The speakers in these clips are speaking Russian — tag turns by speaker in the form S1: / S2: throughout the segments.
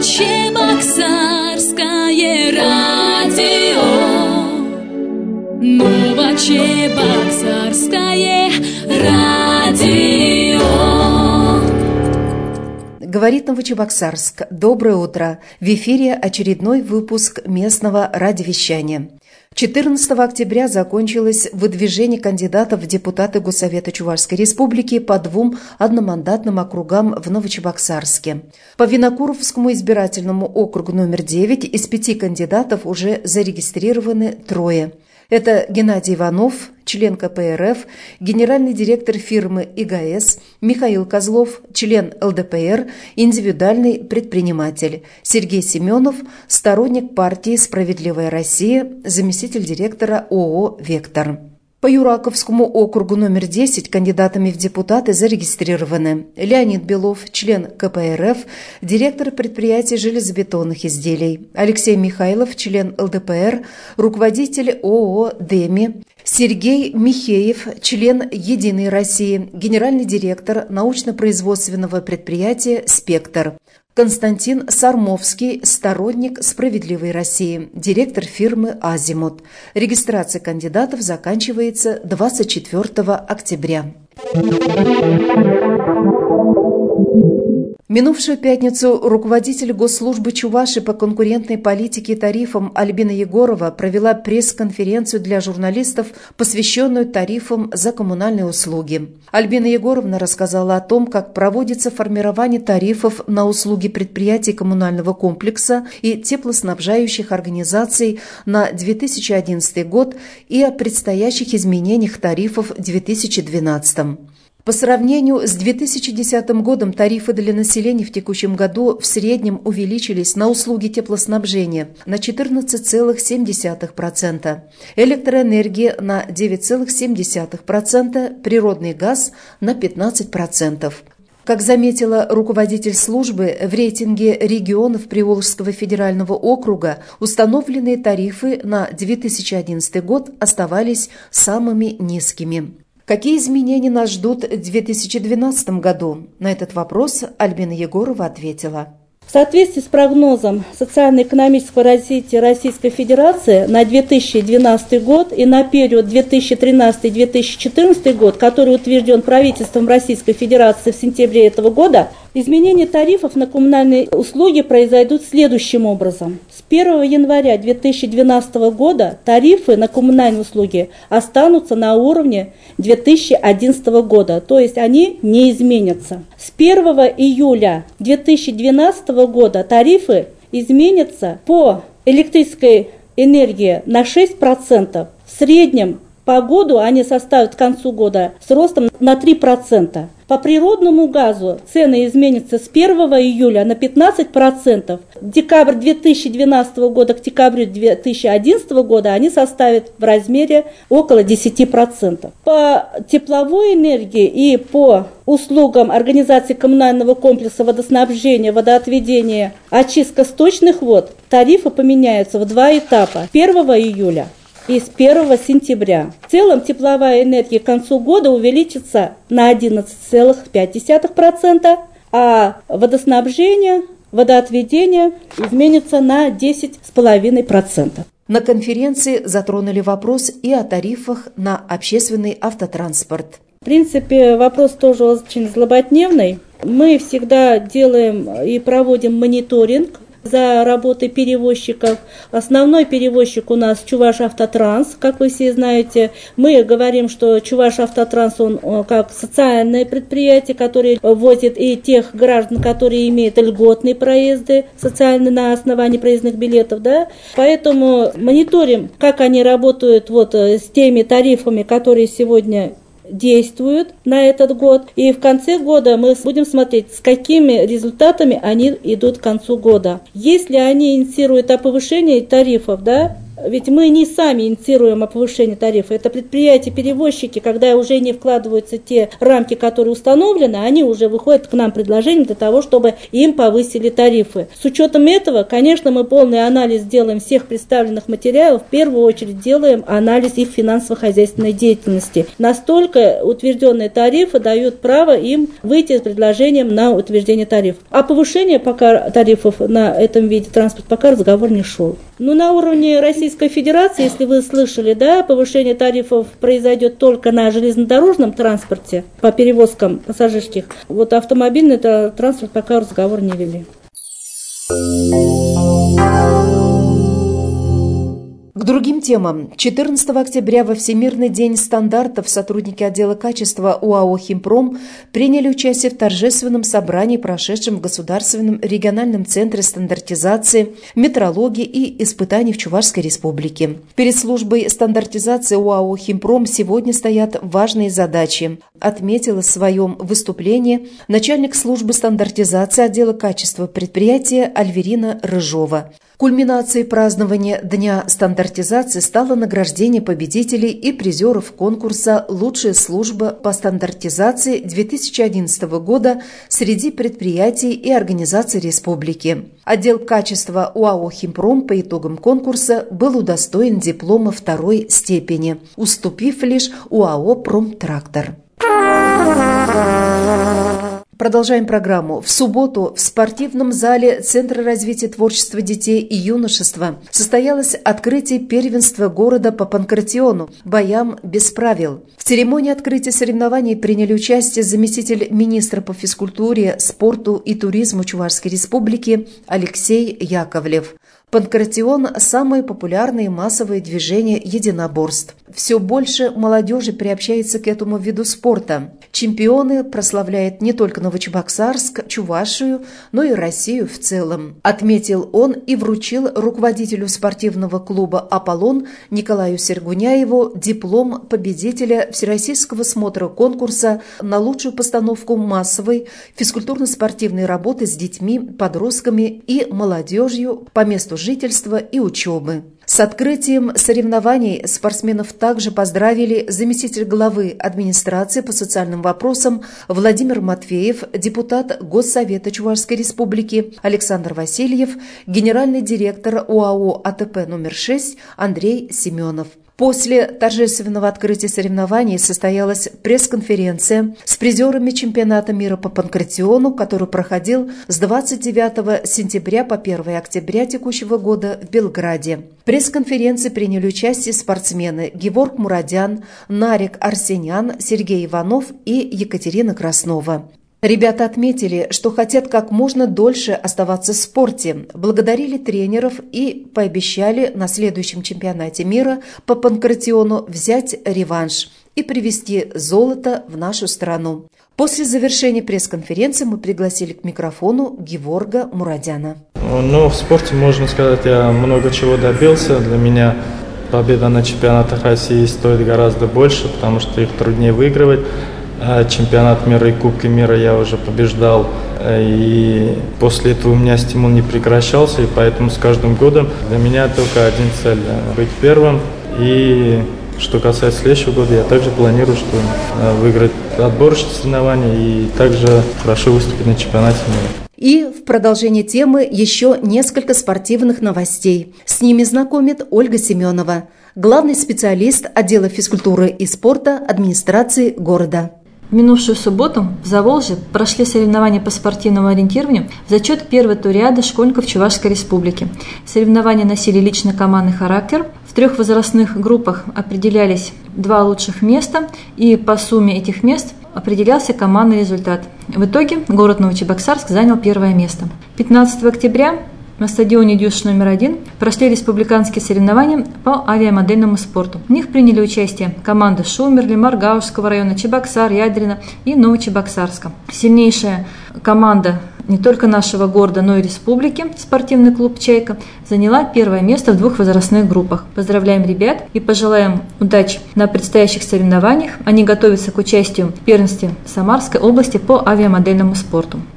S1: Новочебоксарское радио. Новочебоксарское радио.
S2: Говорит Новочебоксарск. Доброе утро. В эфире очередной выпуск местного радиовещания. 14 октября закончилось выдвижение кандидатов в депутаты Госсовета Чувашской Республики по 2 одномандатным округам в Новочебоксарске. По Винокуровскому избирательному округу номер 9 из 5 кандидатов уже зарегистрированы 3. Это Геннадий Иванов, член КПРФ, генеральный директор фирмы ИГС, Михаил Козлов, член ЛДПР, индивидуальный предприниматель, Сергей Семенов, сторонник партии «Справедливая Россия», заместитель директора ООО «Вектор». По Юраковскому округу номер 10 кандидатами в депутаты зарегистрированы Леонид Белов, член КПРФ, директор предприятия железобетонных изделий, Алексей Михайлов, член ЛДПР, руководитель ООО «Деми», Сергей Михеев, член «Единой России», генеральный директор научно-производственного предприятия «Спектр». Константин Сармовский, сторонник «Справедливой России», директор фирмы «Азимут». Регистрация кандидатов заканчивается 24 октября. Минувшую пятницу руководитель Госслужбы Чувашии по конкурентной политике и тарифам Альбина Егорова провела пресс-конференцию для журналистов, посвященную тарифам за коммунальные услуги. Альбина Егоровна рассказала о том, как проводится формирование тарифов на услуги предприятий коммунального комплекса и теплоснабжающих организаций на 2011 год и о предстоящих изменениях тарифов в 2012. По сравнению с 2010 годом тарифы для населения в текущем году в среднем увеличились на услуги теплоснабжения на 14,7%, электроэнергия на 9,7%, природный газ на 15%. Как заметила руководитель службы, в рейтинге регионов Приволжского федерального округа установленные тарифы на 2011 год оставались самыми низкими. Какие изменения нас ждут в 2012 году? На этот вопрос Альбина Егорова ответила.
S3: В соответствии с прогнозом социально-экономического развития Российской Федерации на 2012 год и на период 2013-2014 год, который утвержден правительством Российской Федерации в сентябре этого года, изменения тарифов на коммунальные услуги произойдут следующим образом. С 1 января 2012 года тарифы на коммунальные услуги останутся на уровне 2011 года, то есть они не изменятся. С 1 июля 2012 года тарифы изменятся по электрической энергии на 6%. В среднем по году они составят к концу года с ростом на 3%. По природному газу цены изменятся с 1 июля на 15%. Декабрь 2012 года к декабрю 2011 года они составят в размере около 10%. По тепловой энергии и по услугам организации коммунального комплекса водоснабжения, водоотведения, очистка сточных вод тарифы поменяются в 2 этапа. 1 июля и с 1 сентября. В целом тепловая энергия к концу года увеличится на 11,5%, а водоснабжение, водоотведение изменится на 10,5%.
S2: На конференции затронули вопрос и о тарифах на общественный автотранспорт.
S3: В принципе, вопрос тоже очень злободневный. Мы всегда делаем и проводим мониторинг за работой перевозчиков. Основной перевозчик у нас Чувашавтотранс, как вы все знаете. Мы говорим, что Чувашавтотранс, он как социальное предприятие, которое возит и тех граждан, которые имеют льготные проезды, социальные на основании проездных билетов, да. Поэтому мониторим, как они работают вот с теми тарифами, которые сегодня действуют на этот год. И в конце года мы будем смотреть, с какими результатами они идут к концу года. Если они инициируют о повышении тарифов, да, Ведь мы не сами инициируем повышение тарифа. Это предприятия-перевозчики, когда уже не вкладываются те рамки, которые установлены, они уже выходят к нам предложением для того, чтобы им повысили тарифы. С учетом этого, конечно, мы полный анализ делаем всех представленных материалов. В первую очередь делаем анализ их финансово-хозяйственной деятельности. Настолько утвержденные тарифы дают право им выйти с предложением на утверждение тарифов. А повышение пока тарифов на этом виде транспорта пока разговор не шел. Но на уровне Российской Федерации, если вы слышали, да, повышение тарифов произойдет только на железнодорожном транспорте по перевозкам пассажирских. Вот автомобильный транспорт пока разговор не вели.
S2: К другим темам. 14 октября во Всемирный день стандартов сотрудники отдела качества УАО «Химпром» приняли участие в торжественном собрании, прошедшем в Государственном региональном центре стандартизации, метрологии и испытаний в Чувашской республике. Перед службой стандартизации УАО «Химпром» сегодня стоят важные задачи, отметила в своем выступлении начальник службы стандартизации отдела качества предприятия Альверина Рыжова. Кульминацией празднования Дня стандартизации стало награждение победителей и призеров конкурса «Лучшая служба по стандартизации» 2011 года среди предприятий и организаций республики. Отдел качества УАО «Химпром» по итогам конкурса был удостоен диплома второй степени, уступив лишь УАО «Промтрактор». Продолжаем программу. В субботу в спортивном зале Центра развития творчества детей и юношества состоялось открытие первенства города по панкратиону «Боям без правил». В церемонии открытия соревнований приняли участие заместитель министра по физкультуре, спорту и туризму Чувашской республики Алексей Яковлев. Панкратион – самое популярное и массовое движение единоборств. Все больше молодежи приобщается к этому виду спорта. Чемпионы прославляют не только Новочебоксарск, Чувашию, но и Россию в целом. Отметил он и вручил руководителю спортивного клуба «Аполлон» Николаю Сергуняеву диплом победителя Всероссийского смотра конкурса на лучшую постановку массовой физкультурно-спортивной работы с детьми, подростками и молодежью по месту жительства и учебы. С открытием соревнований спортсменов также поздравили заместитель главы администрации по социальным вопросам Владимир Матвеев, депутат Госсовета Чувашской республики Александр Васильев, генеральный директор УАО АТП номер 6 Андрей Семенов. После торжественного открытия соревнований состоялась пресс-конференция с призерами чемпионата мира по панкратиону, который проходил с 29 сентября по 1 октября текущего года в Белграде. В пресс-конференции приняли участие спортсмены Геворг Мурадян, Нарик Арсенян, Сергей Иванов и Екатерина Краснова. Ребята отметили, что хотят как можно дольше оставаться в спорте, благодарили тренеров и пообещали на следующем чемпионате мира по панкратиону взять реванш и привезти золото в нашу страну. После завершения пресс-конференции мы пригласили к микрофону Геворга Мурадяна.
S4: В спорте, можно сказать, я много чего добился. Для меня победа на чемпионатах России стоит гораздо больше, потому что их труднее выигрывать. Чемпионат мира и Кубки мира я уже побеждал, и после этого у меня стимул не прекращался, и поэтому с каждым годом для меня только один цель – быть первым. И что касается следующего года, я также планирую, что выиграть отборочные соревнования и также хорошо выступить на чемпионате мира.
S2: И в продолжение темы еще несколько спортивных новостей. С ними знакомит Ольга Семенова, главный специалист отдела физкультуры и спорта администрации города.
S5: В минувшую субботу в Заволжье прошли соревнования по спортивному ориентированию в зачет первой туриады школьников Чувашской республики. Соревнования носили лично-командный характер. В 3 возрастных группах определялись 2 лучших места, и по сумме этих мест определялся командный результат. В итоге город Новочебоксарск занял 1 место. 15 октября на стадионе Дюш номер 1 прошли республиканские соревнования по авиамодельному спорту. В них приняли участие команды Шумерли, Маргаушского района, Чебоксар, Ядрина и Новочебоксарска. Сильнейшая команда не только нашего города, но и республики, спортивный клуб «Чайка», заняла 1 место в 2 возрастных группах. Поздравляем ребят и пожелаем удачи на предстоящих соревнованиях. Они готовятся к участию в первенстве Самарской области по авиамодельному спорту.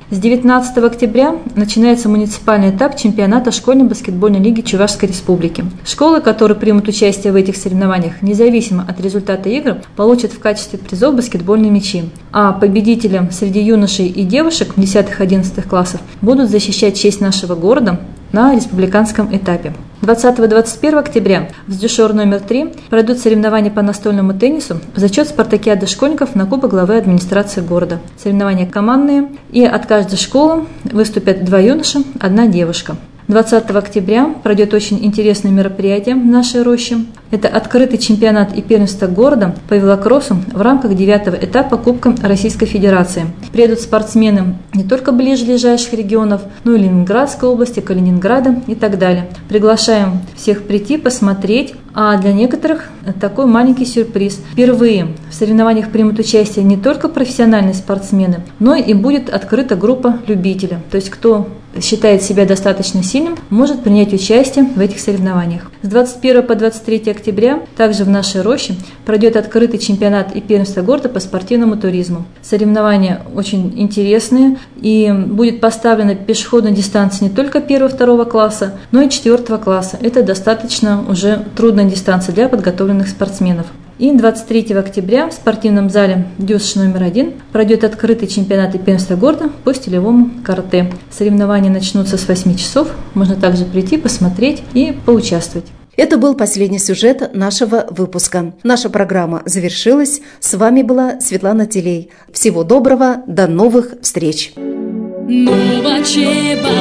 S5: С 19 октября начинается муниципальный этап чемпионата школьной баскетбольной лиги Чувашской Республики. Школы, которые примут участие в этих соревнованиях, независимо от результата игр, получат в качестве призов баскетбольные мячи. А победителям среди юношей и девушек 10-11 классов будут защищать честь нашего города на республиканском этапе. 20-21 октября в СДЮШОР номер 3 пройдут соревнования по настольному теннису в зачет спартакиады школьников на Кубок главы администрации города. Соревнования командные, и от каждой школы выступят 2 юноши, 1 девушка. 20 октября пройдет очень интересное мероприятие в нашей роще. Это открытый чемпионат и первенство города по велокроссу в рамках 9-го этапа Кубка Российской Федерации. Приедут спортсмены не только ближайших регионов, но и Ленинградской области, Калининграда и так далее. Приглашаем всех прийти, посмотреть. А для некоторых такой маленький сюрприз. Впервые в соревнованиях примут участие не только профессиональные спортсмены, но и будет открыта группа любителей. То есть кто считает себя достаточно сильным, может принять участие в этих соревнованиях. С 21 по 23 октября также в нашей роще пройдет открытый чемпионат и первенство города по спортивному туризму. Соревнования очень интересные, и будет поставлена пешеходная дистанция не только 1-2 класса, но и 4 класса. Это достаточно уже трудная дистанция для подготовленных спортсменов. И 23 октября в спортивном зале ДЮСШ номер 1 пройдет открытый чемпионат и первенство города по стилевому карате. Соревнования начнутся с 8 часов. Можно также прийти, посмотреть и поучаствовать.
S2: Это был последний сюжет нашего выпуска. Наша программа завершилась. С вами была Светлана Телей. Всего доброго, до новых встреч!
S1: Новачеба